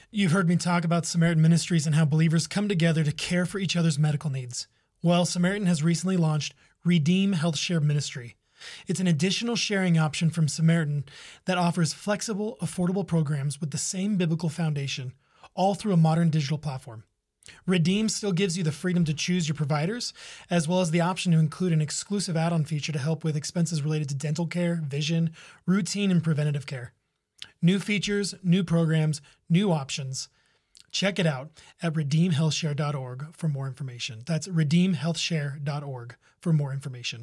You've heard me talk about Samaritan Ministries and how believers come together to care for each other's medical needs. Well, Samaritan has recently launched Redeem Health Share Ministry. It's an additional sharing option from Samaritan that offers flexible, affordable programs with the same biblical foundation, all through a modern digital platform. Redeem still gives you the freedom to choose your providers, as well as the option to include an exclusive add-on feature to help with expenses related to dental care, vision, routine, and preventative care. New features, new programs, new options. Check it out at redeemhealthshare.org for more information. That's redeemhealthshare.org for more information.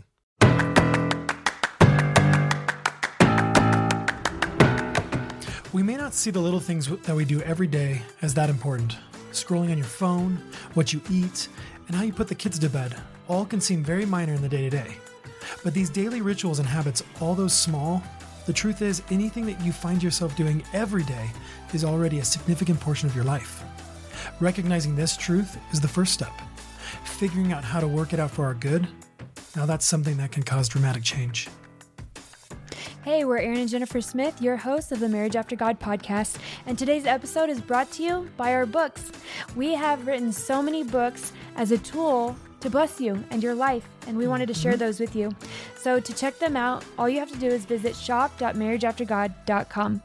We may not see the little things that we do every day as that important. Scrolling on your phone, what you eat, and how you put the kids to bed all can seem very minor in the day-to-day. But these daily rituals and habits, all those small, the truth is anything that you find yourself doing every day is already a significant portion of your life. Recognizing this truth is the first step. Figuring out how to work it out for our good, now that's something that can cause dramatic change. Hey, we're Aaron and Jennifer Smith, your hosts of the Marriage After God podcast, and today's episode is brought to you by our books. We have written so many books as a tool to bless you and your life, and we wanted to share those with you. So to check them out, all you have to do is visit shop.marriageaftergod.com.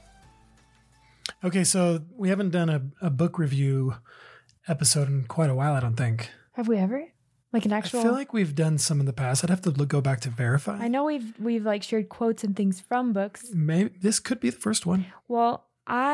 Okay, so we haven't done a book review episode in quite a while, I don't think. Have we ever? Like an actual? I feel like we've done some in the past. I'd have to go back to verify. I know we've like shared quotes and things from books. Maybe this could be the first one. Well,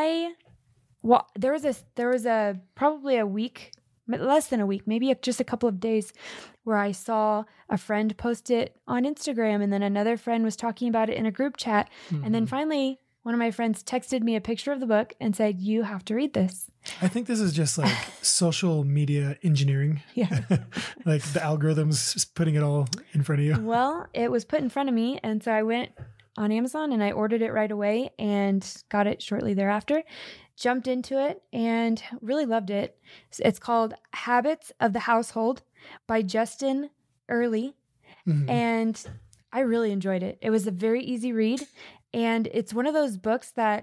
there was a probably a week, less than a week, maybe just a couple of days, where I saw a friend post it on Instagram, and then another friend was talking about it in a group chat, and then finally one of my friends texted me a picture of the book and said, "You have to read this." I think this is just like social media engineering. Yeah. Like the algorithms just putting it all in front of you. Well, it was put in front of me, and so I went on Amazon and I ordered it right away and got it shortly thereafter. Jumped into it and really loved it. It's called Habits of the Household by Justin Early. Mm-hmm. And I really enjoyed it. It was a very easy read. And it's one of those books that,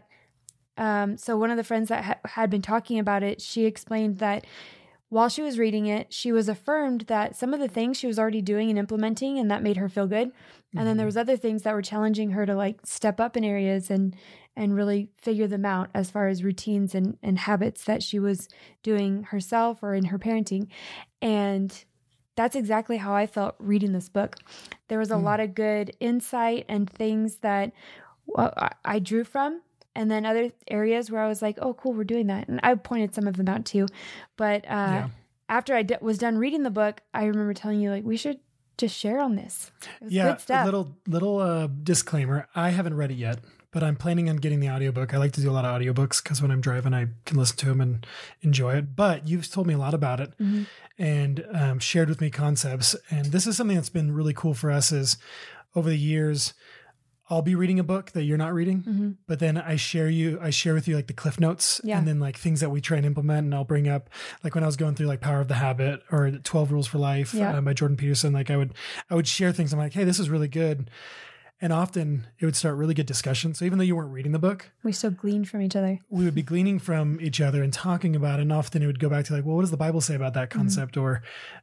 so one of the friends that had been talking about it, she explained that while she was reading it, she was affirmed that some of the things she was already doing and implementing, and that made her feel good. Mm-hmm. And then there was other things that were challenging her to like step up in areas and really figure them out as far as routines and habits that she was doing herself or in her parenting. And that's exactly how I felt reading this book. There was a lot of good insight and things that I drew from, and then other areas where I was like, oh, cool, we're doing that. And I pointed some of them out too. But after I was done reading the book, I remember telling you, like, we should just share on this. Good stuff. A little disclaimer. I haven't read it yet, but I'm planning on getting the audiobook. I like to do a lot of audiobooks because when I'm driving, I can listen to them and enjoy it. But you've told me a lot about it and shared with me concepts. And this is something that's been really cool for us is over the years, I'll be reading a book that you're not reading, but then I share with you like the cliff notes and then like things that we try and implement. And I'll bring up like when I was going through like Power of the Habit or 12 Rules for Life by Jordan Peterson, like I would share things. I'm like, hey, this is really good. And often it would start really good discussion. So even though you weren't reading the book, we still gleaned from each other. We would be gleaning from each other and talking about it. And often it would go back to like, well, what does the Bible say about that concept? Or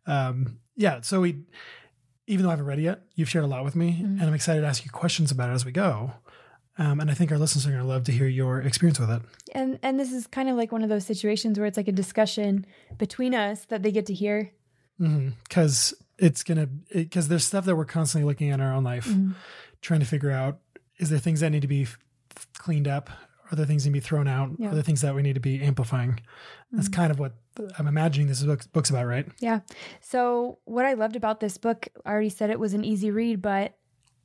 so even though I haven't read it yet, you've shared a lot with me, and I'm excited to ask you questions about it as we go. And I think our listeners are going to love to hear your experience with it. And this is kind of like one of those situations where it's like a discussion between us that they get to hear. Because there's stuff that we're constantly looking at in our own life, trying to figure out, is there things that need to be cleaned up? Are there things that need to be thrown out? Are there things that we need to be amplifying? That's kind of what I'm imagining this book's about, right? Yeah. So what I loved about this book, I already said it was an easy read, but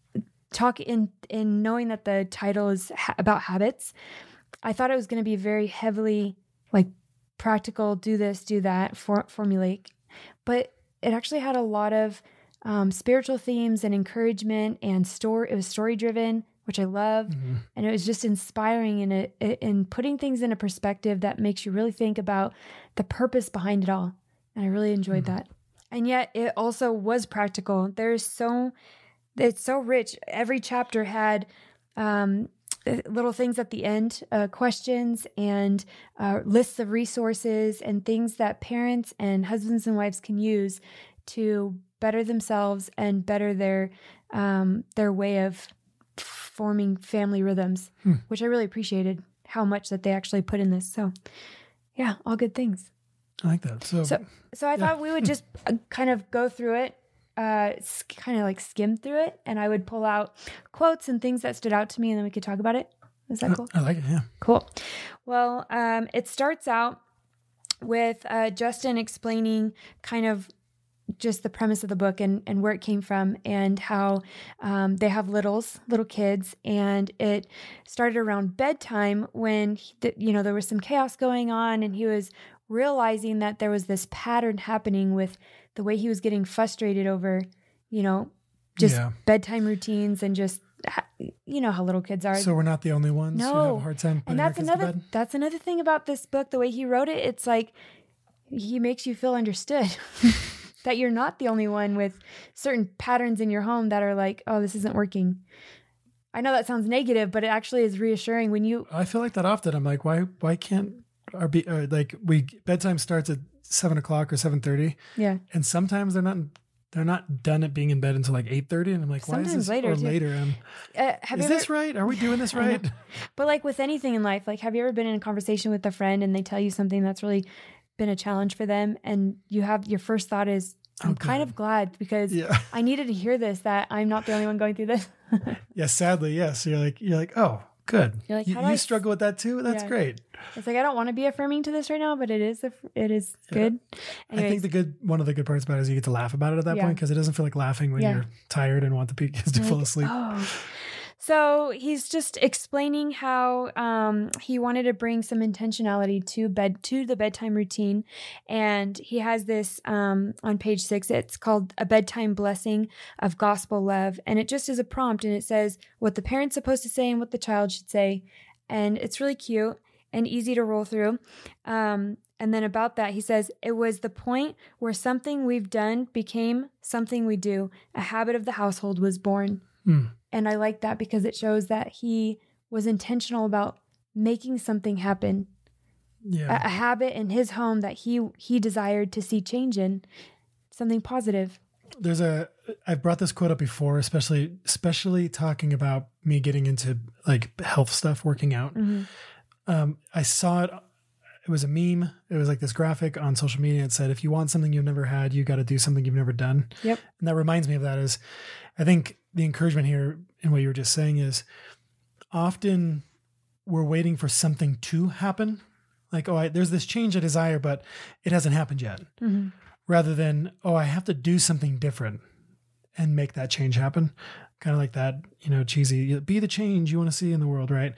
in knowing that the title is about habits, I thought it was going to be very heavily like practical, do this, do that, formulaic. But it actually had a lot of spiritual themes and encouragement, and it was story driven, which I love. And it was just inspiring in putting things in a perspective that makes you really think about the purpose behind it all. And I really enjoyed that. And yet it also was practical. It's so rich. Every chapter had little things at the end, questions and lists of resources and things that parents and husbands and wives can use to better themselves and better their way of forming family rhythms, which I really appreciated how much that they actually put in this. So yeah, all good things. I like that. So I thought we would just kind of go through it, kind of like skim through it, and I would pull out quotes and things that stood out to me, and then we could talk about it. Is that cool? I like it, yeah. Cool. Well, it starts out with Justin explaining kind of just the premise of the book and where it came from and how they have little kids, and it started around bedtime when there was some chaos going on, and he was realizing that there was this pattern happening with the way he was getting frustrated over, just bedtime routines and just, how little kids are. So we're not the only ones who have a hard time putting their kids to bed? That's another thing about this book, the way he wrote it. It's like he makes you feel understood. That you're not the only one with certain patterns in your home that are like, oh, this isn't working. I know that sounds negative, but it actually is reassuring when you... I feel like that often. I'm like, why can't bedtime starts at 7:00 or 7:30. Yeah. And sometimes they're not done at being in bed until like 8:30. And I'm like, why sometimes is this later, later? Is this right? Are we doing this right? But like with anything in life, like have you ever been in a conversation with a friend and they tell you something that's really been a challenge for them, and you have your first thought is, I'm kind of glad because I needed to hear this, that I'm not the only one going through this. Yeah, sadly, yes. You're like, oh, good. You're like, you struggle with that too? That's great. It's like, I don't want to be affirming to this right now, but it is good. Anyways. I think one of the good parts about it is you get to laugh about it at that point, because it doesn't feel like laughing when you're tired and want the kids to fall asleep. Oh. So he's just explaining how he wanted to bring some intentionality to the bedtime routine. And he has this on page 6. It's called A Bedtime Blessing of Gospel Love. And it just is a prompt, and it says what the parent's supposed to say and what the child should say. And it's really cute and easy to roll through. And then about that, he says, it was the point where something we've done became something we do. A habit of the household was born. And I like that because it shows that he was intentional about making something happen. Yeah. A habit in his home that he desired to see change in, something positive. I've brought this quote up before, especially talking about me getting into like health stuff, working out. Mm-hmm. I saw it. It was a meme. It was like this graphic on social media. It said, if you want something you've never had, you got to do something you've never done. Yep. And that reminds me of that is, I think the encouragement here in what you were just saying is often we're waiting for something to happen. Like, there's this change I desire, but it hasn't happened yet. Mm-hmm. Rather than, I have to do something different and make that change happen. Kind of like that, cheesy, be the change you want to see in the world, right?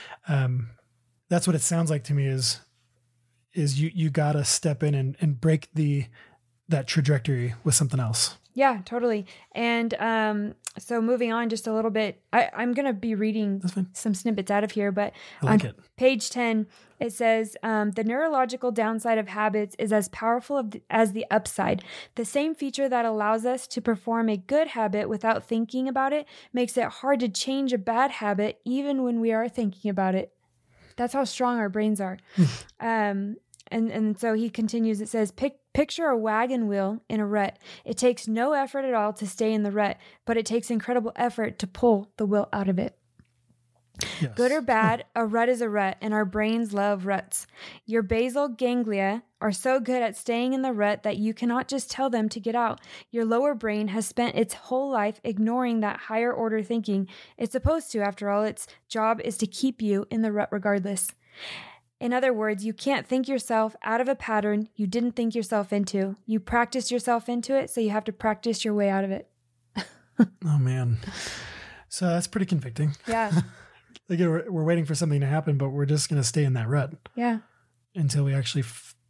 That's what it sounds like to me is you got to step in and break that trajectory with something else. Yeah, totally. And so moving on just a little bit, I'm going to be reading some snippets out of here, but on page 10, it says, the neurological downside of habits is as powerful as the upside. The same feature that allows us to perform a good habit without thinking about it makes it hard to change a bad habit even when we are thinking about it. That's how strong our brains are. And so he continues, it says, picture a wagon wheel in a rut. It takes no effort at all to stay in the rut, but it takes incredible effort to pull the wheel out of it. Yes. Good or bad, a rut is a rut, and our brains love ruts. Your basal ganglia are so good at staying in the rut that you cannot just tell them to get out. Your lower brain has spent its whole life ignoring that higher order thinking. It's supposed to, after all. Its job is to keep you in the rut regardless. In other words, you can't think yourself out of a pattern you didn't think yourself into. You practiced yourself into it, so you have to practice your way out of it. Oh, man. So that's pretty convicting. Yeah. Like we're waiting for something to happen, but we're just going to stay in that rut. Yeah. Until we actually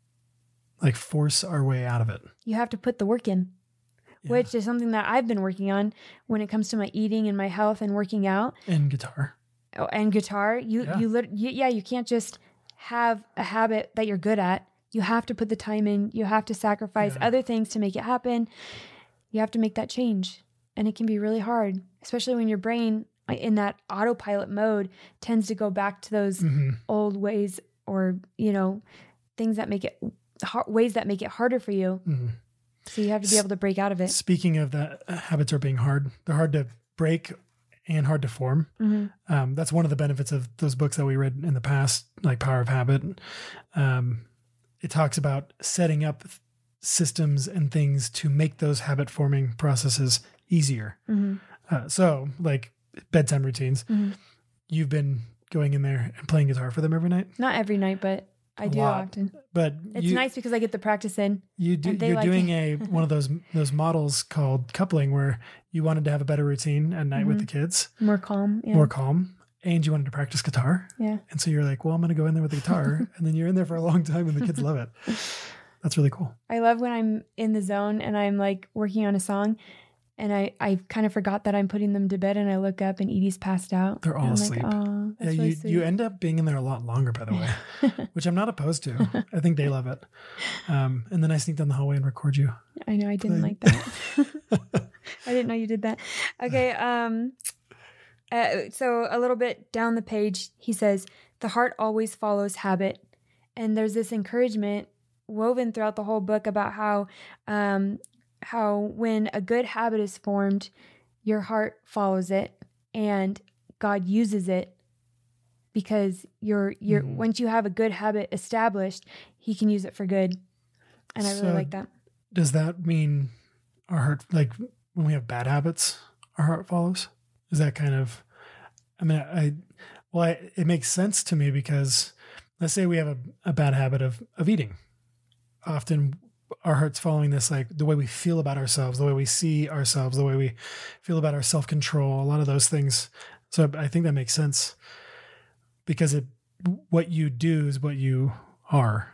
force our way out of it. You have to put the work in, which is something that I've been working on when it comes to my eating and my health and working out. And guitar. Oh, and guitar. You can't just have a habit that you're good at. You have to put the time in. You have to sacrifice other things to make it happen. You have to make that change. And it can be really hard, especially when your brain in that autopilot mode tends to go back to those old ways, or, things that make it ways that make it harder for you. So you have to be able to break out of it. Speaking of that, habits are being hard. They're hard to break and hard to form. That's one of the benefits of those books that we read in the past, like Power of Habit. It talks about setting up systems and things to make those habit forming processes easier. So like bedtime routines, you've been going in there and playing guitar for them every night? Not every night, but I do often. But it's nice because I get the practice in. You're doing one of those models called coupling, where you wanted to have a better routine at night with the kids. More calm. Yeah. More calm. And you wanted to practice guitar. Yeah. And so you're like, well, I'm going to go in there with the guitar. And then you're in there for a long time and the kids love it. That's really cool. I love when I'm in the zone and I'm like working on a song and I kind of forgot that I'm putting them to bed, and I look up and Edie's passed out. They're all asleep. Like, oh, that's really sweet. You end up being in there a lot longer, by the way, which I'm not opposed to. I think they love it. And then I sneak down the hallway and record you. I know. I didn't like that. I didn't know you did that. Okay. So a little bit down the page, he says, the heart always follows habit. And there's this encouragement woven throughout the whole book about how when a good habit is formed, your heart follows it and God uses it, because you're once you have a good habit established, he can use it for good. And I really like that. Does that mean our heart, like when we have bad habits, our heart follows? Is that kind of, it makes sense to me, because let's say we have a bad habit of eating. Often our heart's following this, like the way we feel about ourselves, the way we see ourselves, the way we feel about our self-control, a lot of those things. So I think that makes sense, because what you do is what you are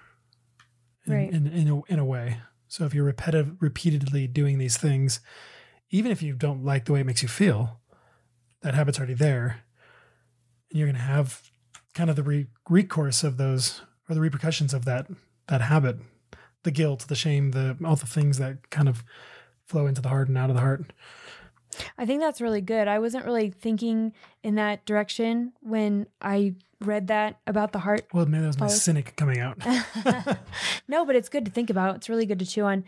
in a way. So if you're repeatedly doing these things, even if you don't like the way it makes you feel, that habit's already there. And you're going to have kind of the recourse of those, or the repercussions of that habit, the guilt, the shame, all the things that kind of flow into the heart and out of the heart. I think that's really good. I wasn't really thinking in that direction when I read that about the heart. Well, maybe that was my cynic coming out. No, but it's good to think about. It's really good to chew on.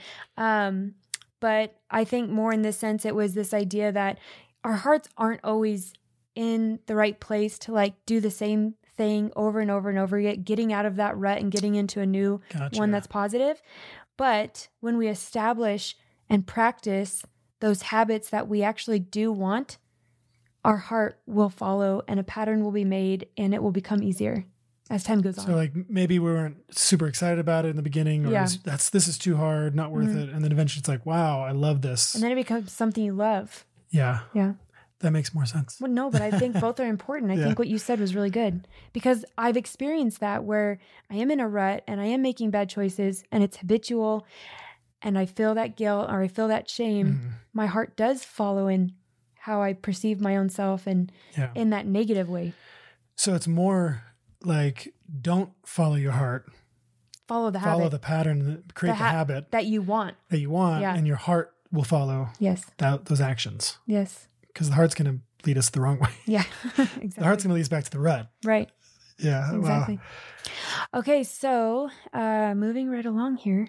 But I think more in this sense, it was this idea that our hearts aren't always in the right place to like do the same thing over and over and over again, getting out of that rut and getting into a new one that's positive. But when we establish and practice those habits that we actually do want, our heart will follow and a pattern will be made, and it will become easier as time goes on. So like maybe we weren't super excited about it in the beginning, or this is too hard, not worth it. And then eventually it's like, wow, I love this. And then it becomes something you love. Yeah. Yeah. That makes more sense. Well, no, but I think both are important. I think what you said was really good, because I've experienced that where I am in a rut and I am making bad choices and it's habitual and I feel that guilt or I feel that shame. My heart does follow in how I perceive my own self and in that negative way. So it's more like, don't follow your heart. Follow the habit. Follow the pattern, create the habit that you want. And your heart will follow those actions. Yes. Because the heart's going to lead us the wrong way. Yeah, exactly. The heart's going to lead us back to the rut. Right. Yeah. Exactly. Wow. Okay, so moving right along here.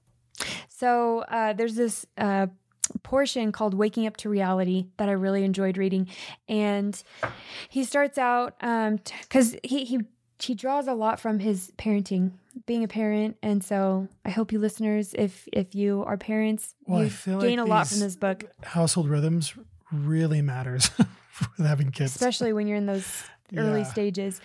So there's this portion called Waking Up to Reality that I really enjoyed reading. And he starts out, because he draws a lot from his parenting, being a parent. And so I hope you listeners, if you are parents, you gain a lot from this book. Household rhythms really matters with having kids, especially when you're in those early stages.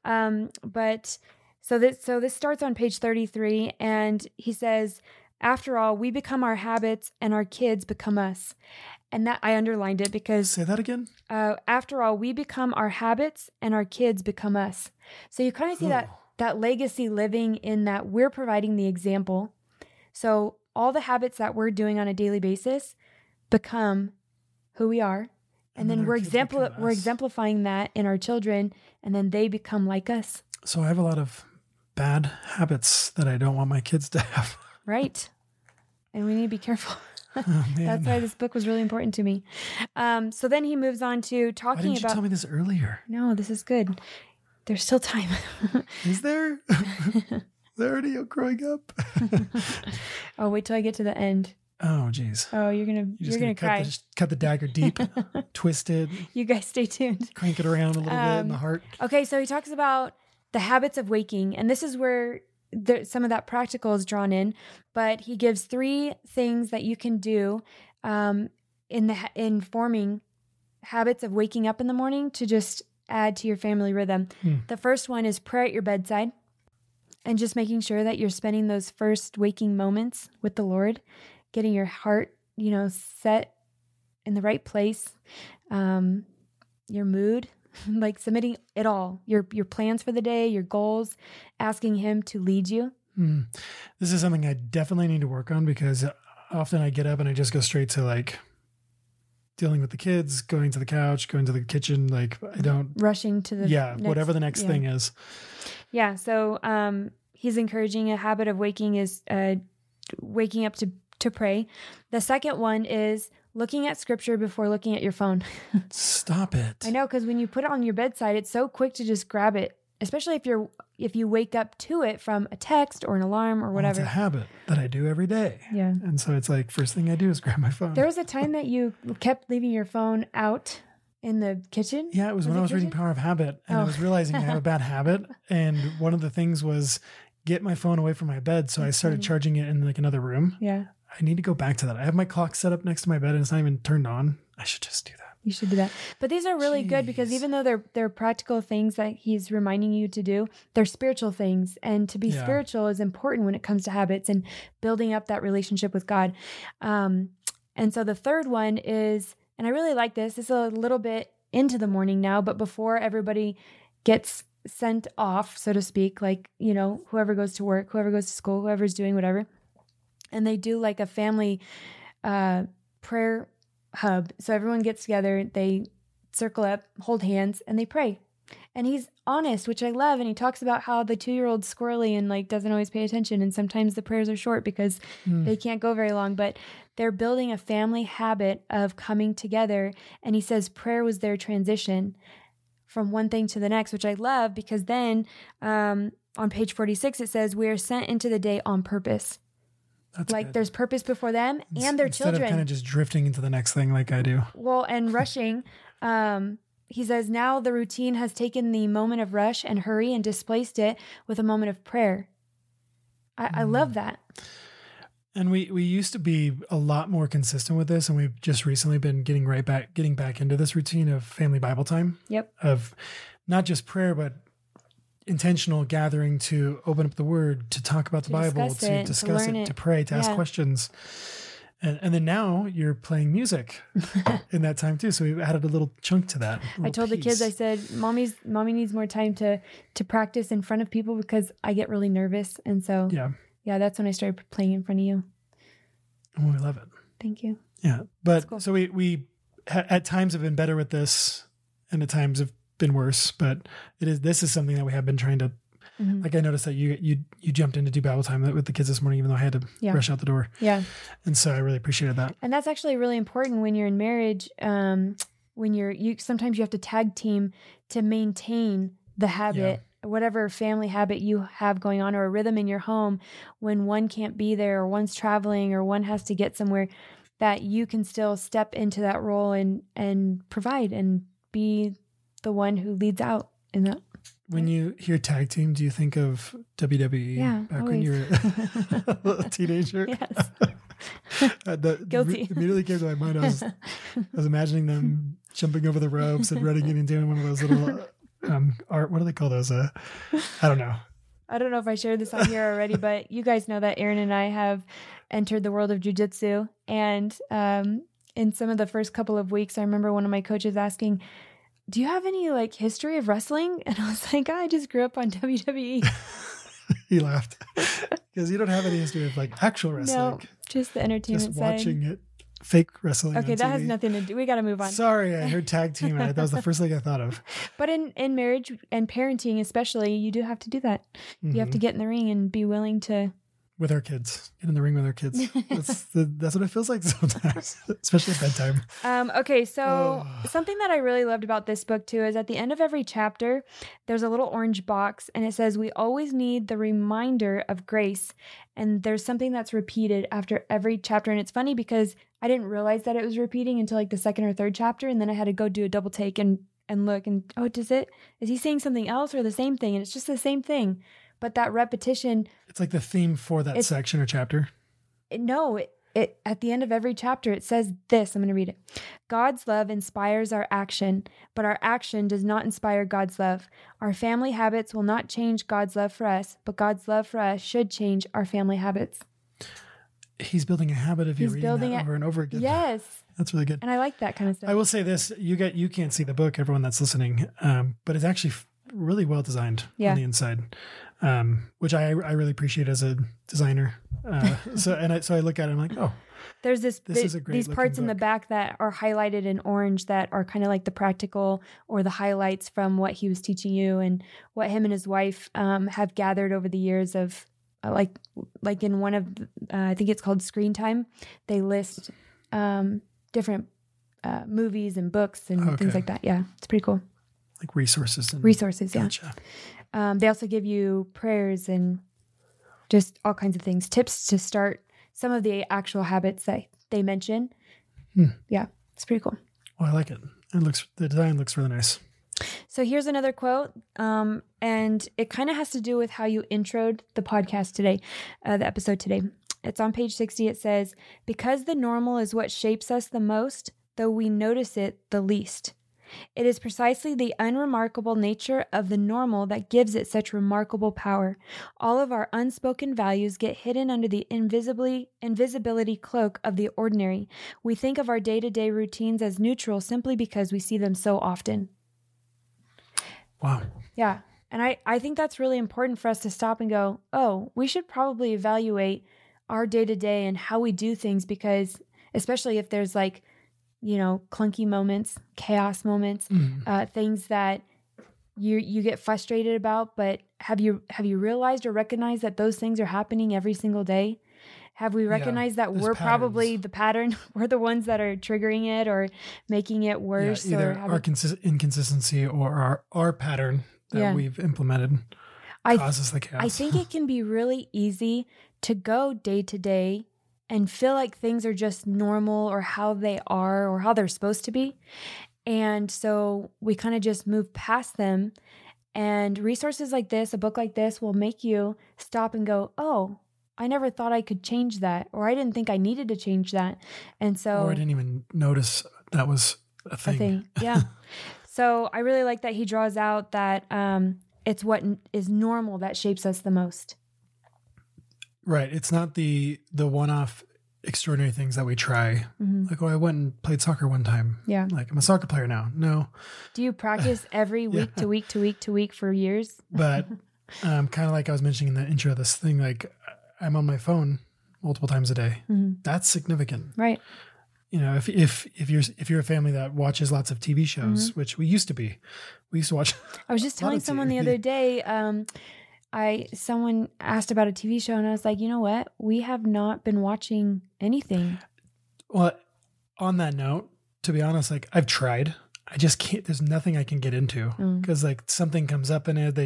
But so this starts on page 33, and he says, after all, we become our habits and our kids become us. And that I underlined it because... Say that again? After all, we become our habits and our kids become us. So you kind of see that legacy living in that we're providing the example. So all the habits that we're doing on a daily basis become who we are. And then we're exemplifying that in our children, and then they become like us. So I have a lot of bad habits that I don't want my kids to have. Right. And we need to be careful. Oh, man. That's why this book was really important to me. So then he moves on to Why talking didn't you about. tell me this earlier? No, this is good. There's still time. Is there? Is there already growing up? Oh, wait till I get to the end. Oh, geez. Oh, you're gonna cry. Cut the dagger deep, twist it, You guys stay tuned. crank it around a little bit in the heart. Okay, so he talks about the habits of waking, and this is where some of that practical is drawn in. But he gives 3 things that you can do in forming habits of waking up in the morning to just add to your family rhythm. The first one is prayer at your bedside, and just making sure that you're spending those first waking moments with the Lord, getting your heart, set in the right place, your mood, like submitting it all, your plans for the day, your goals, asking Him to lead you. This is something I definitely need to work on, because often I get up and I just go straight to like dealing with the kids, going to the couch, going to the kitchen. Like I don't Rushing to the whatever the next thing is. Yeah. So he's encouraging a habit of waking up to pray. The second one is looking at scripture before looking at your phone. Stop it. I know, because when you put it on your bedside, it's so quick to just grab it, especially if you wake up to it from a text or an alarm or whatever. It's a habit that I do every day. Yeah. And so it's like, first thing I do is grab my phone. There was a time that you kept leaving your phone out in the kitchen. Yeah, it was when I was reading Power of Habit, and I was realizing I have a bad habit. And one of the things was get my phone away from my bed. So I started charging it in like another room. Yeah. I need to go back to that. I have my clock set up next to my bed and it's not even turned on. I should just do that. You should do that. But these are really good, because even though they're practical things that he's reminding you to do, they're spiritual things. And to be spiritual is important when it comes to habits and building up that relationship with God. And so the third one is, and I really like this, it's a little bit into the morning now, but before everybody gets sent off, so to speak, like, whoever goes to work, whoever goes to school, whoever's doing whatever. And they do like a family prayer hub. So everyone gets together, they circle up, hold hands, and they pray. And he's honest, which I love. And he talks about how the 2-year-old's squirrely and like doesn't always pay attention. And sometimes the prayers are short because they can't go very long. But they're building a family habit of coming together. And he says prayer was their transition from one thing to the next, which I love, because then on page 46, it says, we are sent into the day on purpose. That's like good. There's purpose before them and their Instead children. of kind of just drifting into the next thing like I do. Well, and rushing. He says, now the routine has taken the moment of rush and hurry and displaced it with a moment of prayer. I love that. And we used to be a lot more consistent with this, and we've just recently been getting back into this routine of family Bible time. Yep. Of not just prayer, but intentional gathering to open up the Word, to talk about the Bible, to discuss it, to pray, to ask questions. And then now you're playing music in that time too. So we added a little chunk to that. I told the kids, I said, mommy needs more time to practice in front of people, because I get really nervous. And so, yeah, that's when I started playing in front of you. Oh, we love it. Thank you. Yeah. But cool. So we at times have been better with this, and at times have been worse, but this is something that we have been trying to, like I noticed that you jumped in to do Bible time with the kids this morning, even though I had to rush out the door. Yeah. And so I really appreciated that. And that's actually really important when you're in marriage. When sometimes you have to tag team to maintain the habit, whatever family habit you have going on, or a rhythm in your home. When one can't be there, or one's traveling, or one has to get somewhere, that you can still step into that role and provide and be the one who leads out in that. When you hear tag team, do you think of WWE back when you were a teenager? Yes. Guilty. Immediately came to my mind. I was imagining them jumping over the ropes and running in and doing one of those little art. What do they call those? I don't know. I don't know if I shared this on here already, but you guys know that Aaron and I have entered the world of jiu-jitsu. And in some of the first couple of weeks, I remember one of my coaches asking, do you have any like history of wrestling? And I was like, I just grew up on WWE. He laughed because you don't have any history of like actual wrestling. No, just the entertainment side. Just watching it, fake wrestling. Okay, that has nothing to do. We got to move on. Sorry, I heard tag team. That was the first thing I thought of. But in marriage and parenting, especially, you do have to do that. You have to get in the ring and be willing to with our kids. Get in the ring with our kids. That's what it feels like sometimes, especially at bedtime. Okay, so something that I really loved about this book too is at the end of every chapter, there's a little orange box and it says, we always need the reminder of grace. And there's something that's repeated after every chapter. And it's funny because I didn't realize that it was repeating until like the second or third chapter. And then I had to go do a double take and look and, is he saying something else or the same thing? And it's just the same thing. But that repetition, it's like the theme for that section or chapter. It at the end of every chapter, it says this. I'm going to read it. God's love inspires our action, but our action does not inspire God's love. Our family habits will not change God's love for us, but God's love for us should change our family habits. He's building a habit of you reading that over and over again. Yes. That's really good. And I like that kind of stuff. I will say this, you can't see the book, everyone that's listening, but it's actually really well designed on the inside. Which I really appreciate as a designer. So I look at it, I'm like, there's this is a great these parts in book. the back that are highlighted in orange that are kind of like the practical or the highlights from what he was teaching you and what him and his wife have gathered over the years of like in one of I think it's called Screen Time. They list different movies and books and things like that. Yeah, it's pretty cool. Like resources. Gotcha. Yeah. They also give you prayers and just all kinds of things, tips to start some of the actual habits that they mention. Yeah, it's pretty cool. Well, I like it. The design looks really nice. So here's another quote, and it kind of has to do with how you introed the podcast today, the episode today. It's on page 60. It says, because the normal is what shapes us the most, though we notice it the least. It is precisely the unremarkable nature of the normal that gives it such remarkable power. All of our unspoken values get hidden under the invisibility cloak of the ordinary. We think of our day-to-day routines as neutral simply because we see them so often. Wow. Yeah. And I think that's really important for us to stop and go, we should probably evaluate our day-to-day and how we do things, because especially if there's like, clunky moments, chaos moments, things that you get frustrated about, but have you realized or recognized that those things are happening every single day? Have we recognized that we're probably the pattern? We're the ones that are triggering it or making it worse? Yeah, either our inconsistency or our pattern that we've implemented causes the chaos. I think it can be really easy to go day to day and feel like things are just normal or how they are or how they're supposed to be. And so we kind of just move past them. And resources like this, a book like this, will make you stop and go, I never thought I could change that, or I didn't think I needed to change that. And so, or I didn't even notice that was a thing. Yeah. So I really like that he draws out that it's what is normal that shapes us the most. Right. It's not the one-off extraordinary things that we try. Mm-hmm. Like, I went and played soccer one time. Yeah. Like, I'm a soccer player now. No. Do you practice every week to week to week to week for years? But kind of like I was mentioning in the intro of this thing, like I'm on my phone multiple times a day. Mm-hmm. That's significant. Right. If you're a family that watches lots of TV shows, mm-hmm. which we used to watch. I was just telling someone the other day, someone asked about a TV show and I was like, you know what? We have not been watching anything. Well, on that note, to be honest, like I've tried, I just can't, there's nothing I can get into because like something comes up in it.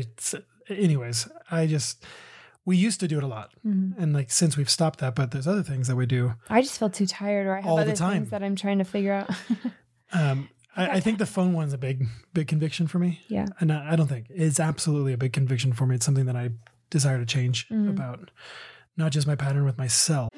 We used to do it a lot. Mm-hmm. And like, since we've stopped that, but there's other things that we do. I just feel too tired, or I have other things that I'm trying to figure out. I think the phone one's a big conviction for me. Yeah. And I don't think it's absolutely a big conviction for me. It's something that I desire to change about, not just my pattern with myself.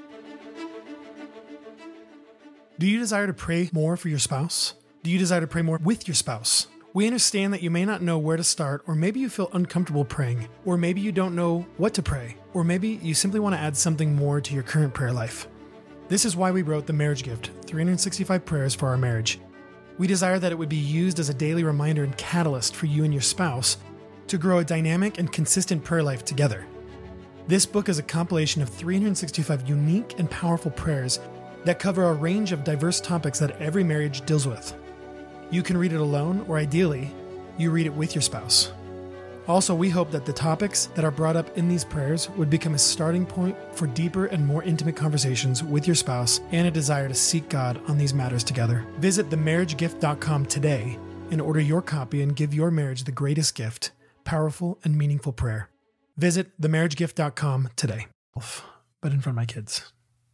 Do you desire to pray more for your spouse? Do you desire to pray more with your spouse? We understand that you may not know where to start, or maybe you feel uncomfortable praying, or maybe you don't know what to pray, or maybe you simply want to add something more to your current prayer life. This is why we wrote The Marriage Gift, 365 Prayers for Our Marriage. We desire that it would be used as a daily reminder and catalyst for you and your spouse to grow a dynamic and consistent prayer life together. This book is a compilation of 365 unique and powerful prayers that cover a range of diverse topics that every marriage deals with. You can read it alone, or ideally, you read it with your spouse. Also, we hope that the topics that are brought up in these prayers would become a starting point for deeper and more intimate conversations with your spouse and a desire to seek God on these matters together. Visit themarriagegift.com today and order your copy and give your marriage the greatest gift, powerful and meaningful prayer. Visit themarriagegift.com today. But in front of my kids.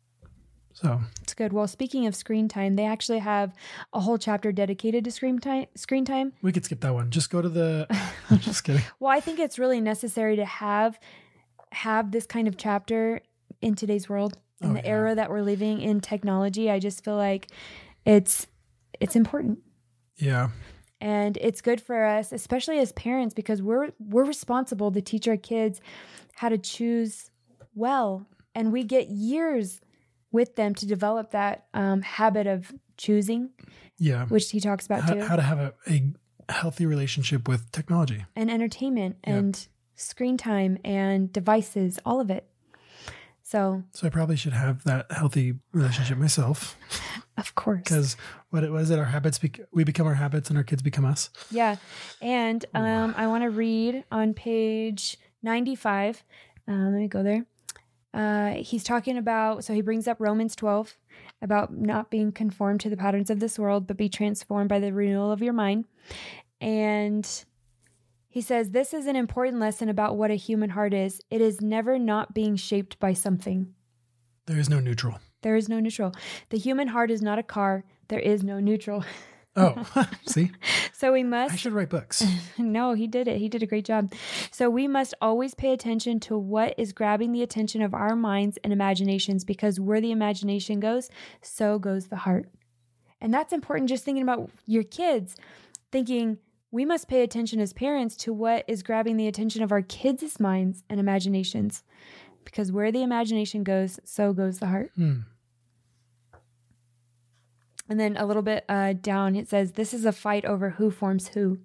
So it's good. Well, speaking of screen time, they actually have a whole chapter dedicated to screen time. We could skip that one. Just go to the... I'm just kidding. Well, I think it's really necessary to have this kind of chapter in today's world, in the era that we're living in technology. I just feel like it's important. Yeah. And it's good for us, especially as parents, because we're responsible to teach our kids how to choose well. And we get years with them to develop that habit of choosing, which he talks about too. How to have a healthy relationship with technology. And entertainment and screen time and devices, all of it. So I probably should have that healthy relationship myself. Of course. Because what is it? Our habits, we become our habits and our kids become us. Yeah. And I want to read on page 95. Let me go there. He's talking about, so he brings up Romans 12 about not being conformed to the patterns of this world, but be transformed by the renewal of your mind. And he says, this is an important lesson about what a human heart is. It is never not being shaped by something. There is no neutral. There is no neutral. The human heart is not a car. There is no neutral. Oh, see? So we must... I should write books. No, he did it. He did a great job. So we must always pay attention to what is grabbing the attention of our minds and imaginations, because where the imagination goes, so goes the heart. And that's important, just thinking about your kids, thinking we must pay attention as parents to what is grabbing the attention of our kids' minds and imaginations, because where the imagination goes, so goes the heart. And then a little bit down, it says, this is a fight over who forms who.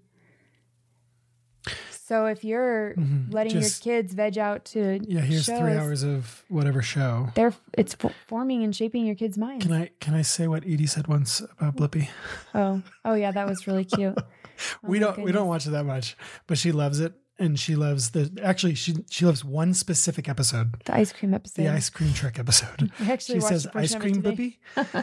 So if you're letting your kids veg out to here's shows, 3 hours of whatever show. It's forming and shaping your kids' minds. Can I say what Edie said once about Blippi? Oh yeah, that was really cute. We don't watch it that much, but she loves it. And she loves she loves one specific episode. The ice cream episode. The ice cream trick episode. She says, ice cream Blippi?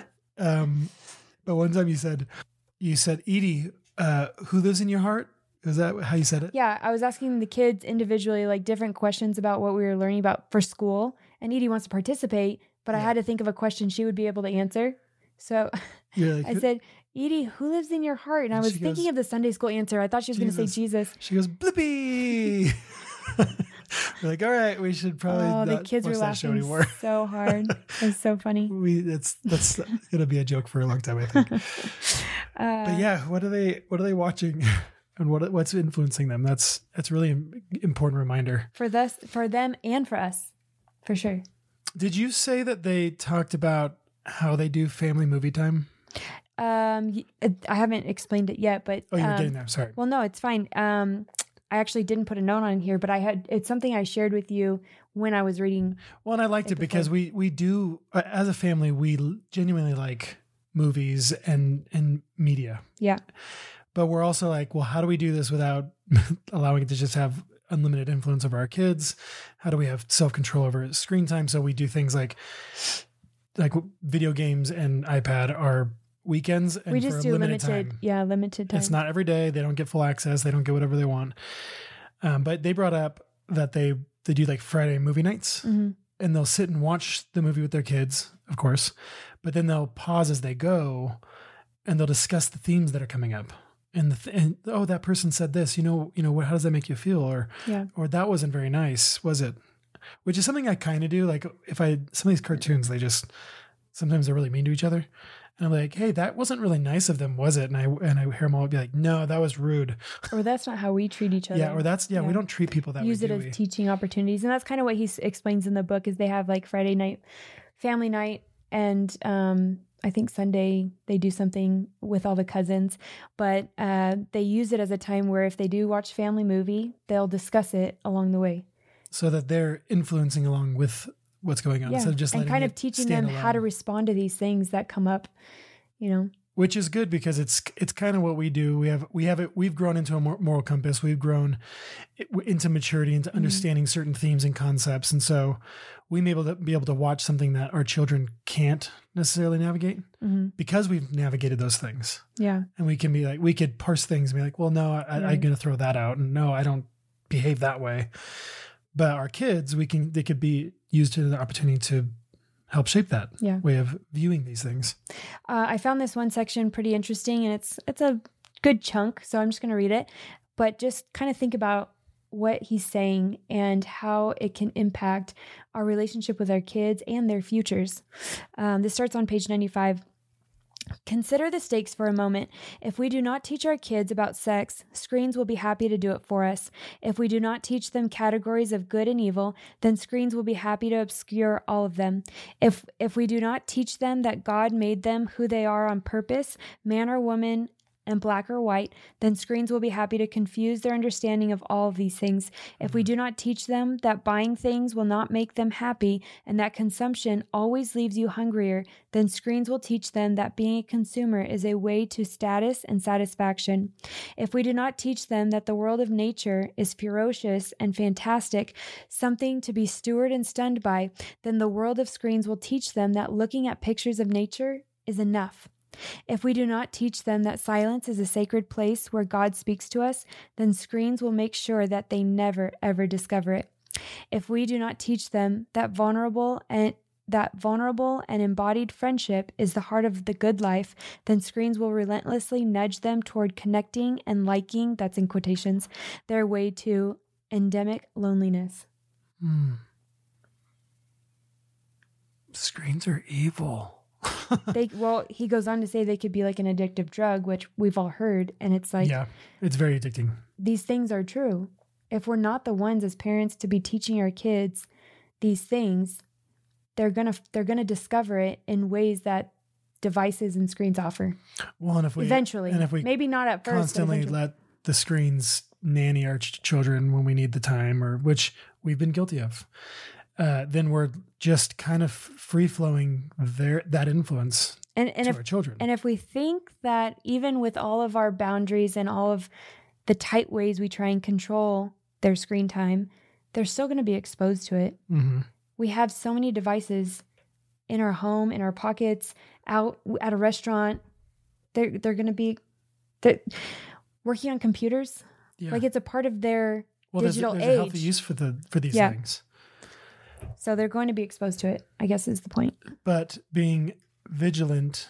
But one time you said, Edie, who lives in your heart? Is that how you said it? Yeah, I was asking the kids individually, like different questions about what we were learning about for school. And Edie wants to participate, but I had to think of a question she would be able to answer. So I said, Edie, who lives in your heart? And I was thinking of the Sunday school answer. I thought she was going to say Jesus. She goes, Blippi. We're like, all right, we should probably not the kids watch were that show laughing anymore. So hard. It was so funny. That's gonna be a joke for a long time, I think. But yeah, what are they watching, and what's influencing them? That's really an important reminder for them, and for us, for sure. Did you say that they talked about how they do family movie time? I haven't explained it yet, but you were getting there. Sorry. Well, no, it's fine. I actually didn't put a note on here, but it's something I shared with you when I was reading. Well, and I liked it because we do, as a family, we genuinely like movies and media. Yeah. But we're also like, well, how do we do this without allowing it to just have unlimited influence over our kids? How do we have self-control over screen time? So we do things like video games and iPad are weekends, and we just for do limited time. Limited time. It's not every day. They don't get full access. They don't get whatever they want. But they brought up that they do like Friday movie nights, and they'll sit and watch the movie with their kids, of course, but then they'll pause as they go, and they'll discuss the themes that are coming up. And that person said this. How does that make you feel? Or that wasn't very nice, was it? Which is something I kind of do. Like some of these cartoons, sometimes they're really mean to each other. And I'm like, hey, that wasn't really nice of them, was it? And I hear them all be like, no, that was rude. Or that's not how we treat each other. Yeah, or we don't treat people that way. Use it as teaching opportunities. And that's kind of what he explains in the book is they have like Friday night, family night, and I think Sunday they do something with all the cousins. But they use it as a time where if they do watch family movie, they'll discuss it along the way. So that they're influencing along with what's going on, instead of just and kind of teaching them how to respond to these things that come up, which is good because it's kind of what we do. We've grown into a moral compass. We've grown into maturity, into understanding certain themes and concepts. And so we may be able to watch something that our children can't necessarily navigate because we've navigated those things. Yeah. And we can be like, we could parse things and be like, well, no, I'm going to throw that out. And no, I don't behave that way. But our kids, they could be used to the opportunity to help shape that way of viewing these things. I found this one section pretty interesting, and it's a good chunk, so I'm just going to read it. But just kind of think about what he's saying and how it can impact our relationship with our kids and their futures. This starts on page 95. Consider the stakes for a moment. If we do not teach our kids about sex, screens will be happy to do it for us. If we do not teach them categories of good and evil, then screens will be happy to obscure all of them. If we do not teach them that God made them who they are on purpose, man or woman, and black or white, then screens will be happy to confuse their understanding of all of these things. If we do not teach them that buying things will not make them happy and that consumption always leaves you hungrier, then screens will teach them that being a consumer is a way to status and satisfaction. If we do not teach them that the world of nature is ferocious and fantastic, something to be stewed and stunned by, then the world of screens will teach them that looking at pictures of nature is enough. If we do not teach them that silence is a sacred place where God speaks to us, then screens will make sure that they never, ever discover it. If we do not teach them that vulnerable and embodied friendship is the heart of the good life, then screens will relentlessly nudge them toward connecting and liking, that's in quotations, their way to endemic loneliness. Screens are evil. He goes on to say they could be like an addictive drug, which we've all heard. And it's like, yeah, it's very addicting. These things are true. If we're not the ones as parents to be teaching our kids these things, they're going to discover it in ways that devices and screens offer. Well, and if we maybe not at first, constantly let the screens nanny our children when we need the time, or which we've been guilty of, then we're just kind of free-flowing that influence to our children. And if we think that even with all of our boundaries and all of the tight ways we try and control their screen time, they're still going to be exposed to it. Mm-hmm. We have so many devices in our home, in our pockets, out at a restaurant. They're going to be working on computers. Yeah. Like it's a part of their digital age. There's a healthy use for these things. So they're going to be exposed to it, I guess is the point. But being vigilant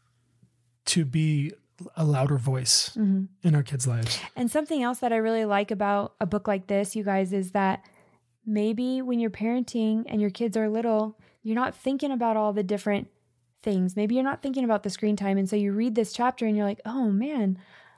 to be a louder voice in our kids' lives. And something else that I really like about a book like this, you guys, is that maybe when you're parenting and your kids are little, you're not thinking about all the different things. Maybe you're not thinking about the screen time. And so you read this chapter and you're like, oh man,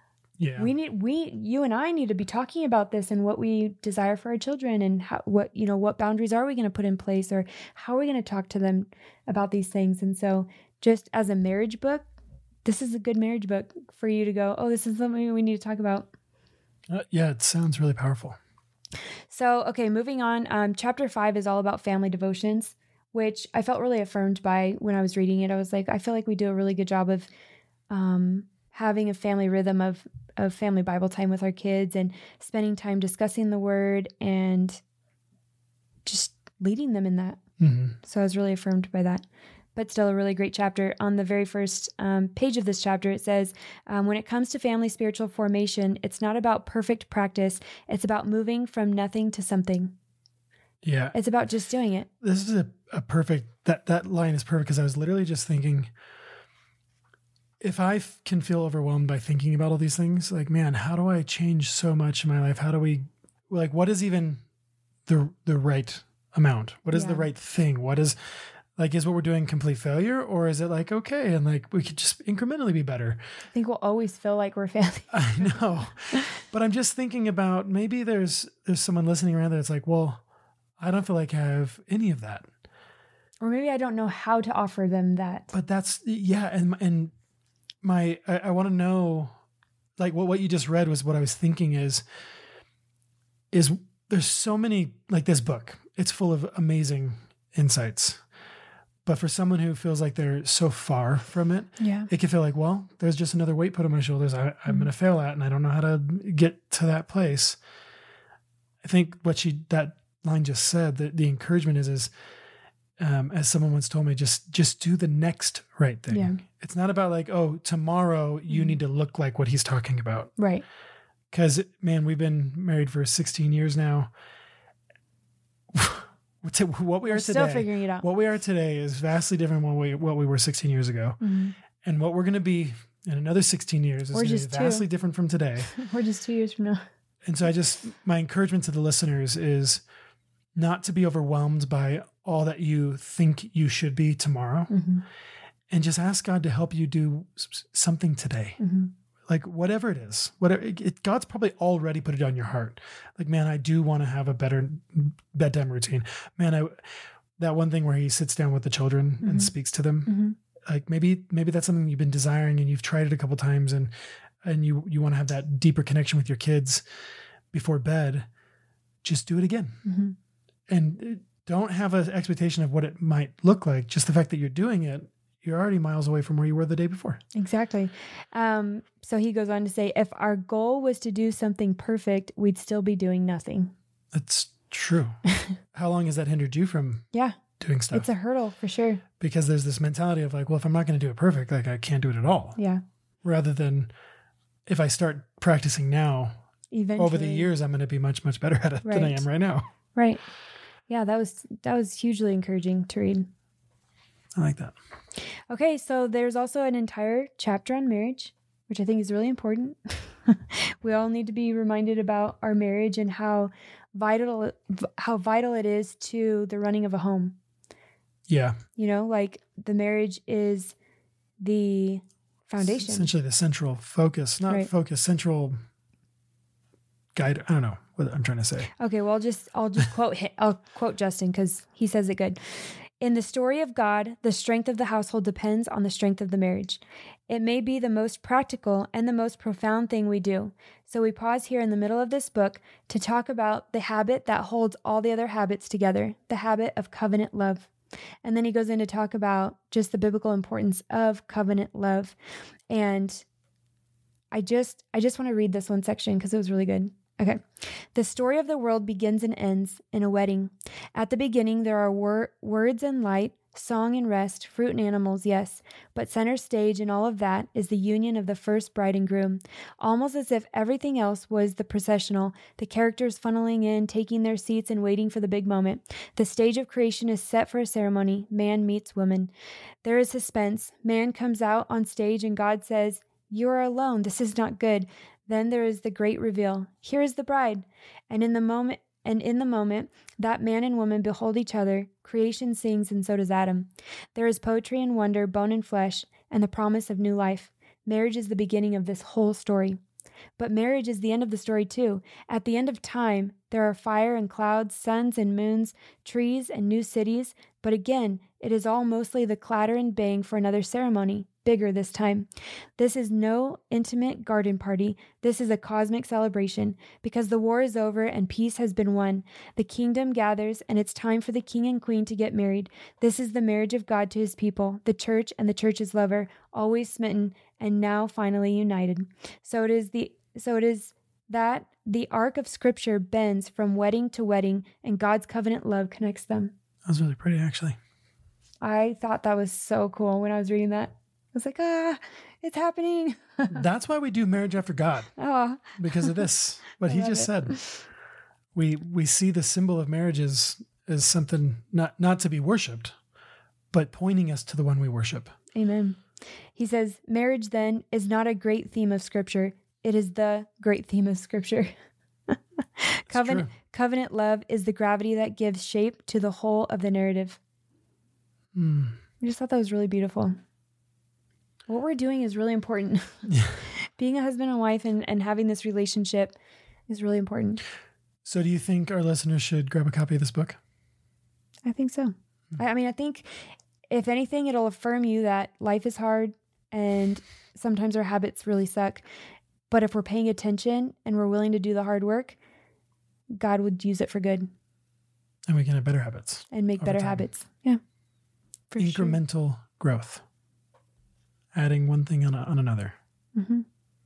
you and I need to be talking about this and what we desire for our children and what boundaries are we going to put in place, or how are we going to talk to them about these things. And so just as a marriage book, this is a good marriage book for you to go, oh, this is something we need to talk about. Yeah, it sounds really powerful. So, okay, moving on. Chapter 5 is all about family devotions, which I felt really affirmed by when I was reading it. I was like, I feel like we do a really good job of having a family rhythm of family Bible time with our kids and spending time discussing the word and just leading them in that. Mm-hmm. So I was really affirmed by that. But still a really great chapter. On the very first page of this chapter, it says, when it comes to family spiritual formation, it's not about perfect practice. It's about moving from nothing to something. Yeah. It's about just doing it. This is a perfect, that line is perfect, because I was literally just thinking, if I can feel overwhelmed by thinking about all these things, like, man, how do I change so much in my life? How do we, like, what is even the right amount? What is the right thing? What is, like, is what we're doing complete failure, or is it like, okay, and like we could just incrementally be better? I think we'll always feel like we're failing. I know, but I'm just thinking about, maybe there's someone listening around that's like, well, I don't feel like I have any of that, or maybe I don't know how to offer them that. But that's and I want to know, like, what you just read was what I was thinking is there's so many, like, this book, it's full of amazing insights. But for someone who feels like they're so far from it, Yeah. it can feel like, well, there's just another weight put on my shoulders I'm going to fail at, and I don't know how to get to that place. I think that line just said, that the encouragement is as someone once told me, just do the next right thing. Yeah. It's not about like, oh, tomorrow you need to look like what he's talking about. Right. Because, man, we've been married for 16 years now. What we are Still today, figuring it out. what we are today is vastly different from what we were 16 years ago. And what we're going to be in another 16 years is going to be vastly different from today. We're just 2 years from now. And so my encouragement to the listeners is not to be overwhelmed by all that you think you should be tomorrow, and just ask God to help you do something today. Like whatever it is, God's probably already put it on your heart. Like, man, I do want to have a better bedtime routine. Man, that one thing where he sits down with the children and speaks to them. Like maybe that's something you've been desiring and you've tried it a couple times, and you want to have that deeper connection with your kids before bed. Just do it again. And don't have an expectation of what it might look like. Just the fact that you're doing it, you're already miles away from where you were the day before. Exactly. So he goes on to say, if our goal was to do something perfect, we'd still be doing nothing. That's true. How long has that hindered you from doing stuff? It's a hurdle for sure. Because there's this mentality of like, well, if I'm not going to do it perfect, like I can't do it at all. Yeah. Rather than if I start practicing now, eventually, over the years, I'm going to be much, much better at it than I am right now. Right. Yeah, that was hugely encouraging to read. I like that. Okay, so there's also an entire chapter on marriage, which I think is really important. We all need to be reminded about our marriage and how vital it is to the running of a home. Yeah. You know, like the marriage is the foundation. Essentially the central focus, not focus, central guide. I don't know what I'm trying to say. Okay, well, I'll just quote Justin because he says it good. In the story of God, the strength of the household depends on the strength of the marriage. It may be the most practical and the most profound thing we do. So we pause here in the middle of this book to talk about the habit that holds all the other habits together, the habit of covenant love. And then he goes in to talk about just the biblical importance of covenant love. And I just want to read this one section because it was really good. Okay. The story of the world begins and ends in a wedding. At the beginning, there are words and light, song and rest, fruit and animals, yes. But center stage in all of that is the union of the first bride and groom. Almost as if everything else was the processional, the characters funneling in, taking their seats and waiting for the big moment. The stage of creation is set for a ceremony. Man meets woman. There is suspense. Man comes out on stage and God says, "You are alone. This is not good." Then there is the great reveal. Here is the bride. And in the moment that man and woman behold each other, creation sings, and so does Adam. There is poetry and wonder, bone and flesh, and the promise of new life. Marriage is the beginning of this whole story. But marriage is the end of the story too. At the end of time, there are fire and clouds, suns and moons, trees and new cities. But again, it is all mostly the clatter and bang for another ceremony. Bigger this time. This is no intimate garden party. This is a cosmic celebration because the war is over and peace has been won. The kingdom gathers and it's time for the king and queen to get married. This is the marriage of God to his people, the church and the church's lover, always smitten and now finally united. So it is that the arc of scripture bends from wedding to wedding and God's covenant love connects them. That was really pretty, actually. I thought that was so cool when I was reading that. I was like, it's happening. That's why we do Marriage After God. Oh. Because of this, what he just said. We see the symbol of marriage as something not to be worshipped, but pointing us to the one we worship. Amen. He says, marriage then is not a great theme of scripture. It is the great theme of scripture. Covenant love is the gravity that gives shape to the whole of the narrative. I just thought that was really beautiful. What we're doing is really important. Yeah. Being a husband and wife and having this relationship is really important. So do you think our listeners should grab a copy of this book? I think so. I think if anything, it'll affirm you that life is hard and sometimes our habits really suck. But if we're paying attention and we're willing to do the hard work, God would use it for good. And we can have better habits. And make better time. habits. Yeah. For sure. incremental growth, adding one thing on another. Mm-hmm.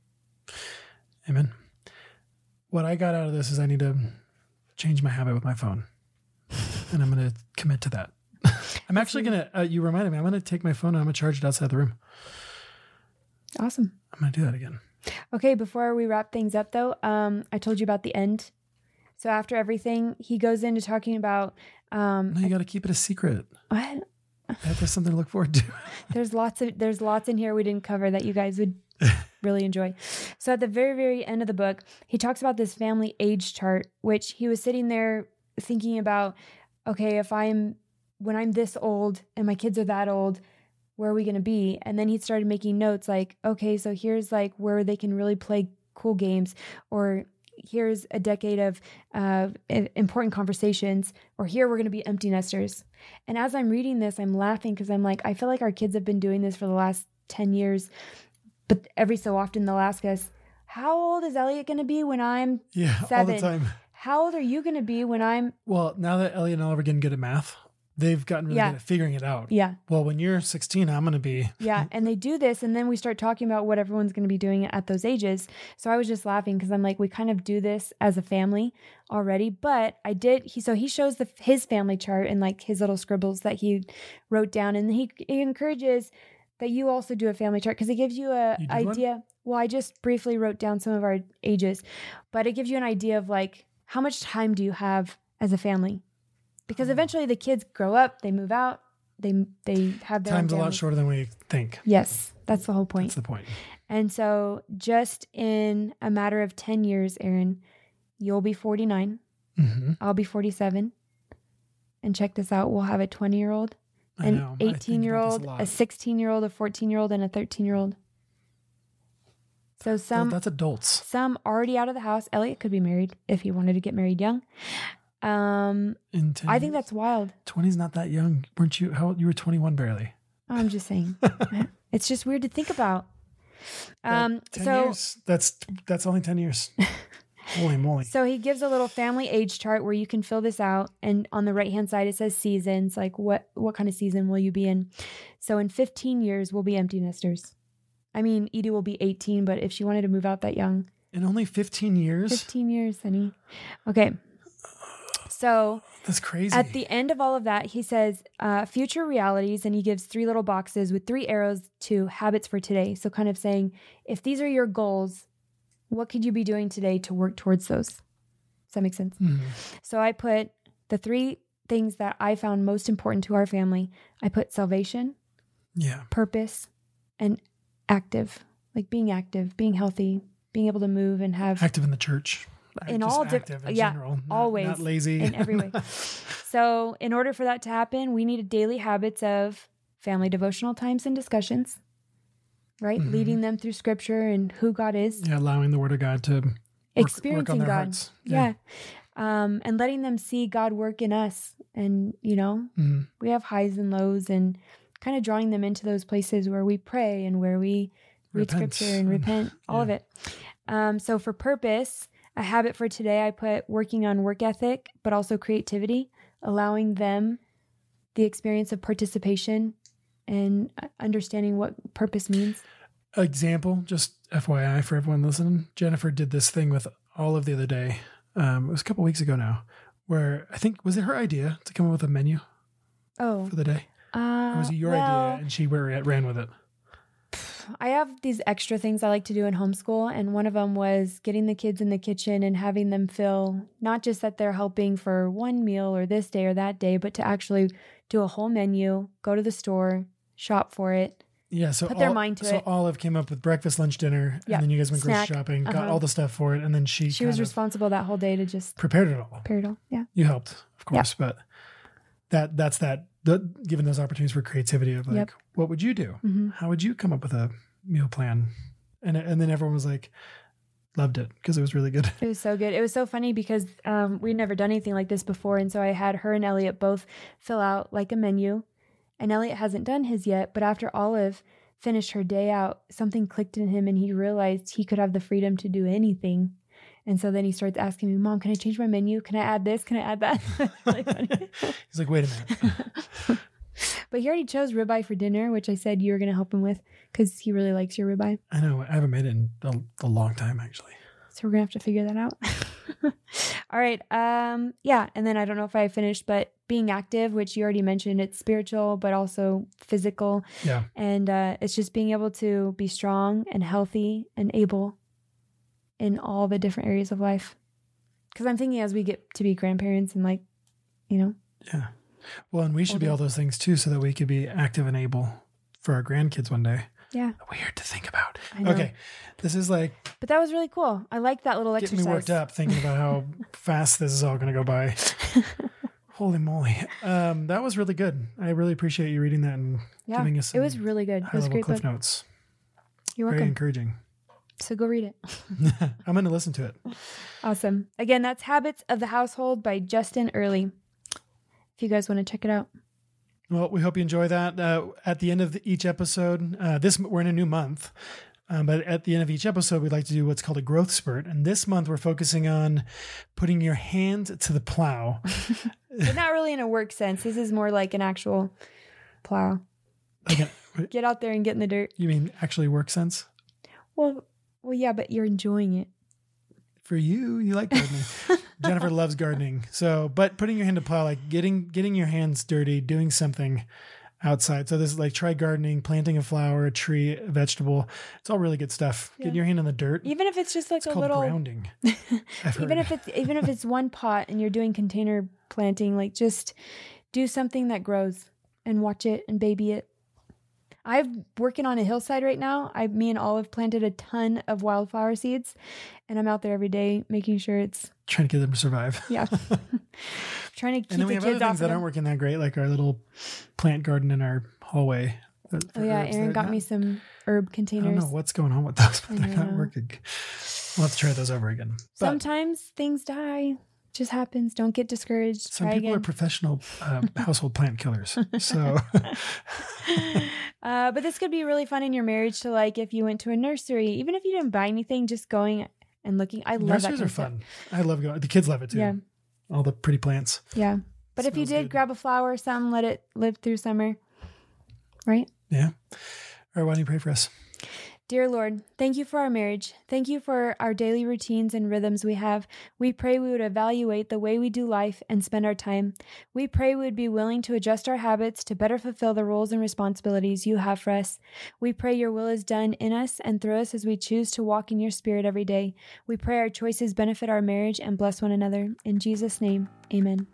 Amen. What I got out of this is I need to change my habit with my phone, and I'm going to commit to that. I'm actually going to, you reminded me, I'm going to take my phone and I'm going to charge it outside the room. Awesome. I'm going to do that again. Okay, before we wrap things up though, I told you about the end. So after everything, he goes into talking about... No, you got to keep it a secret. What? There's something to look forward to. There's lots in here we didn't cover that you guys would really enjoy. So at the very, very end of the book, he talks about this family age chart, which he was sitting there thinking about, okay, when I'm this old and my kids are that old, where are we going to be? And then he started making notes like, okay, so here's like where they can really play cool games, or here's a decade of important conversations, or here we're going to be empty nesters. And as I'm reading this, I'm laughing because I'm like, I feel like our kids have been doing this for the last 10 years, but every so often they'll ask us, how old is Elliot going to be when I'm 7? All the time. How old are you going to be when I'm... Well, now that Elliot and Oliver are getting good at math, they've gotten really good at figuring it out. Yeah. Well, when you're 16, I'm going to be... Yeah. And they do this. And then we start talking about what everyone's going to be doing at those ages. So I was just laughing because I'm like, we kind of do this as a family already. But I did... He shows his family chart and like his little scribbles that he wrote down. And he encourages that you also do a family chart because it gives you an idea. One? Well, I just briefly wrote down some of our ages. But it gives you an idea of like, how much time do you have as a family? Because eventually the kids grow up, they move out, they have their Time's own a lot shorter than we think. Yes, that's the whole point. That's the point. And so just in a matter of 10 years, Aaron, you'll be 49. Mm-hmm. I'll be 47. And check this out. We'll have a 20-year-old, an 18-year-old, a 16-year-old, a 14-year-old, and a 13-year-old. So that's adults. Some already out of the house. Elliot could be married if he wanted to get married young. I think that's wild. 20's not that young. Weren't you? How old? You were 21 barely. I'm just saying. It's just weird to think about. 10 years? That's only 10 years. Holy moly. So he gives a little family age chart where you can fill this out. And on the right-hand side, it says seasons, like what kind of season will you be in? So in 15 years, we'll be empty nesters. I mean, Edie will be 18, but if she wanted to move out that young. In only 15 years? 15 years, honey. Okay. So that's crazy. At the end of all of that, he says future realities, and he gives 3 little boxes with 3 arrows to habits for today. So kind of saying, if these are your goals, what could you be doing today to work towards those? Does that make sense? Mm-hmm. So I put the 3 things that I found most important to our family. I put salvation, purpose, and active, like being active, being healthy, being able to move and have... Active in the church. In all different, general, always, not lazy in every way. So in order for that to happen, we needed daily habits of family devotional times and discussions, right? Mm-hmm. Leading them through scripture and who God is. Yeah. Allowing the word of God to experiencing work on their God. Hearts. Yeah. And letting them see God work in us. And, we have highs and lows, and kind of drawing them into those places where we pray and where we read scripture and repent, all of it. So for purpose, a habit for today, I put working on work ethic, but also creativity, allowing them the experience of participation and understanding what purpose means. Example, just FYI for everyone listening, Jennifer did this thing with Olive the other day. It was a couple weeks ago now, where I think, was it her idea to come up with a menu for the day? Or was it your idea and she ran with it? I have these extra things I like to do in homeschool, and one of them was getting the kids in the kitchen and having them feel not just that they're helping for one meal or this day or that day, but to actually do a whole menu, go to the store, shop for it. Yeah, so put their mind to it. So Olive came up with breakfast, lunch, dinner, and then you guys went grocery shopping, got all the stuff for it, and then she was responsible that whole day to just prepared it all. Yeah. You helped, of course, but that's given those opportunities for creativity of like, what would you do? Mm-hmm. How would you come up with a meal plan? And then everyone was like, loved it because it was really good. It was so good. It was so funny because we'd never done anything like this before. And so I had her and Elliot both fill out like a menu, and Elliot hasn't done his yet. But after Olive finished her day out, something clicked in him and he realized he could have the freedom to do anything. And so then he starts asking me, Mom, can I change my menu? Can I add this? Can I add that? Really funny. He's like, wait a minute. But he already chose ribeye for dinner, which I said you were going to help him with because he really likes your ribeye. I know. I haven't made it in a long time, actually. So we're going to have to figure that out. All right. Yeah. And then I don't know if I finished, but being active, which you already mentioned, it's spiritual, but also physical. Yeah. And it's just being able to be strong and healthy and able in all the different areas of life. Because I'm thinking as we get to be grandparents and Yeah. Well, and we should be all those things too, so that we could be active and able for our grandkids one day. Yeah. Weird to think about. I know. Okay. This is like... But that was really cool. I like that little exercise. Getting me worked up thinking about how fast this is all going to go by. Holy moly. That was really good. I really appreciate you reading that and giving us some it was really good. It was a great cliff book. notes. You're welcome. Very encouraging. So go read it. I'm going to listen to it. Awesome. Again, that's Habits of the Household by Justin Earley. If you guys want to check it out. Well, we hope you enjoy that. At the end of each episode, we're in a new month, but at the end of each episode, we'd like to do what's called a growth spurt. And this month, we're focusing on putting your hand to the plow. But not really in a work sense. This is more like an actual plow. Get out there and get in the dirt. You mean actually work sense? Well, yeah, but you're enjoying it. For you like gardening. Jennifer loves gardening. So, but putting your hand to plow, like getting your hands dirty, doing something outside. So this is like try gardening, planting a flower, a tree, a vegetable. It's all really good stuff. Yeah. Getting your hand in the dirt. Even if it's just like it's a called little grounding. even if it's one pot and you're doing container planting, like just do something that grows and watch it and baby it. I'm working on a hillside right now. Me and Olive planted a ton of wildflower seeds, and I'm out there every day making sure it's trying to get them to survive. Yeah, trying to keep and then we the have kids other off things that aren't working that great, like our little plant garden in our hallway. Oh yeah, Aaron got me some herb containers. I don't know what's going on with those, but they're not working. We'll have to try those over again. But sometimes things die. Just happens. Don't get discouraged. Some people are professional household plant killers. So, but this could be really fun in your marriage to, like, if you went to a nursery, even if you didn't buy anything, just going and looking. I love nurseries are fun. I love going. The kids love it too. Yeah. All the pretty plants. Yeah. But if you did grab a flower or something, let it live through summer. Right? Yeah. All right. Why don't you pray for us? Dear Lord, thank you for our marriage. Thank you for our daily routines and rhythms we have. We pray we would evaluate the way we do life and spend our time. We pray we would be willing to adjust our habits to better fulfill the roles and responsibilities you have for us. We pray your will is done in us and through us as we choose to walk in your spirit every day. We pray our choices benefit our marriage and bless one another. In Jesus' name, amen.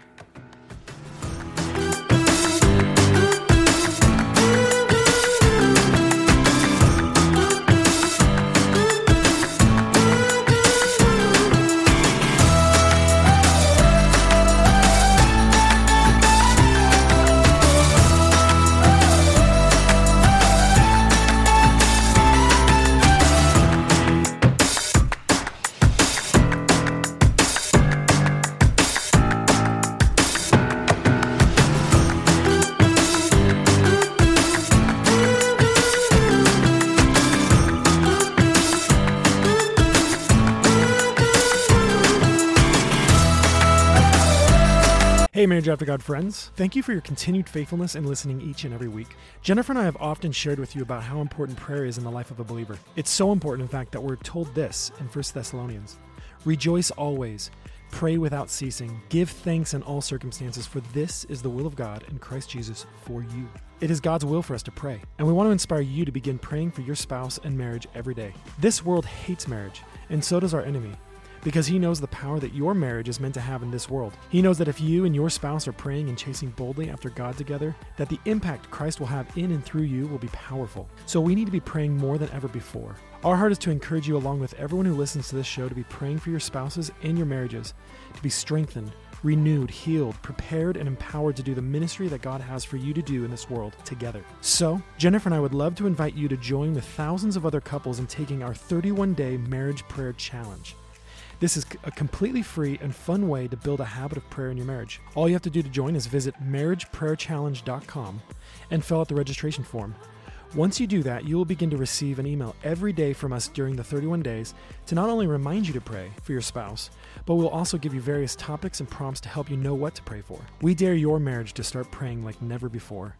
Hey, Marriage After God friends. Thank you for your continued faithfulness in listening each and every week. Jennifer and I have often shared with you about how important prayer is in the life of a believer. It's so important, in fact, that we're told this in 1 Thessalonians. Rejoice always, pray without ceasing, give thanks in all circumstances, for this is the will of God in Christ Jesus for you. It is God's will for us to pray, and we want to inspire you to begin praying for your spouse and marriage every day. This world hates marriage, and so does our enemy, because he knows the power that your marriage is meant to have in this world. He knows that if you and your spouse are praying and chasing boldly after God together, that the impact Christ will have in and through you will be powerful. So we need to be praying more than ever before. Our heart is to encourage you, along with everyone who listens to this show, to be praying for your spouses and your marriages, to be strengthened, renewed, healed, prepared, and empowered to do the ministry that God has for you to do in this world together. So, Jennifer and I would love to invite you to join with thousands of other couples in taking our 31-day marriage prayer challenge. This is a completely free and fun way to build a habit of prayer in your marriage. All you have to do to join is visit marriageprayerchallenge.com and fill out the registration form. Once you do that, you will begin to receive an email every day from us during the 31 days to not only remind you to pray for your spouse, but we'll also give you various topics and prompts to help you know what to pray for. We dare your marriage to start praying like never before.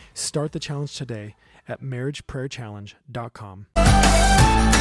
Start the challenge today at marriageprayerchallenge.com.